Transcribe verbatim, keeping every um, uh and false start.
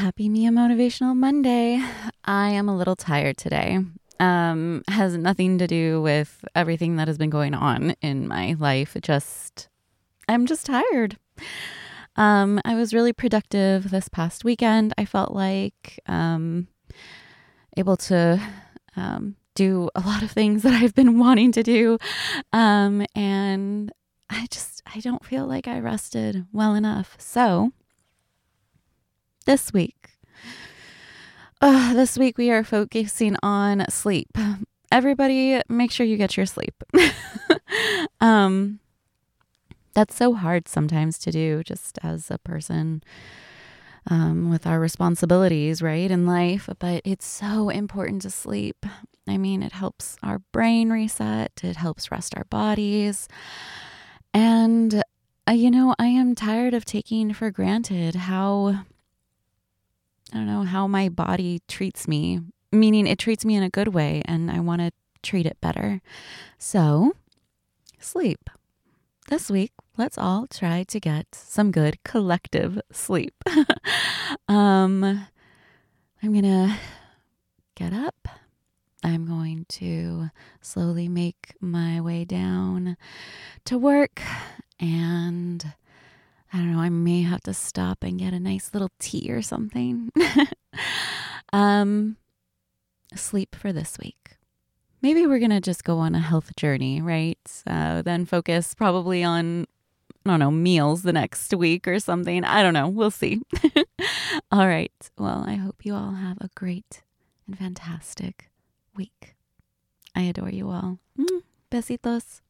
Happy Mia Motivational Monday. I am a little tired today. Um, has nothing to do with everything that has been going on in my life. It just, I'm just tired. Um, I was really productive this past weekend. I felt like um, able to um, do a lot of things that I've been wanting to do. Um, and I just, I don't feel like I rested well enough. So this week, uh, this week we are focusing on sleep. Everybody, make sure you get your sleep. um, that's so hard sometimes to do just as a person um, with our responsibilities, right, in life. But it's so important to sleep. I mean, it helps our brain reset. It helps rest our bodies. And, uh, you know, I am tired of taking for granted how... I don't know, how my body treats me, meaning it treats me in a good way, and I want to treat it better. So, sleep. This week, let's all try to get some good collective sleep. um, I'm going to get up. I'm going to slowly make my way down to work, and I don't know, I may have to stop and get a nice little tea or something. um, sleep for this week. Maybe we're going to just go on a health journey, right? So then focus probably on, I don't know, meals the next week or something. I don't know. We'll see. All right. Well, I hope you all have a great and fantastic week. I adore you all. Mm, besitos.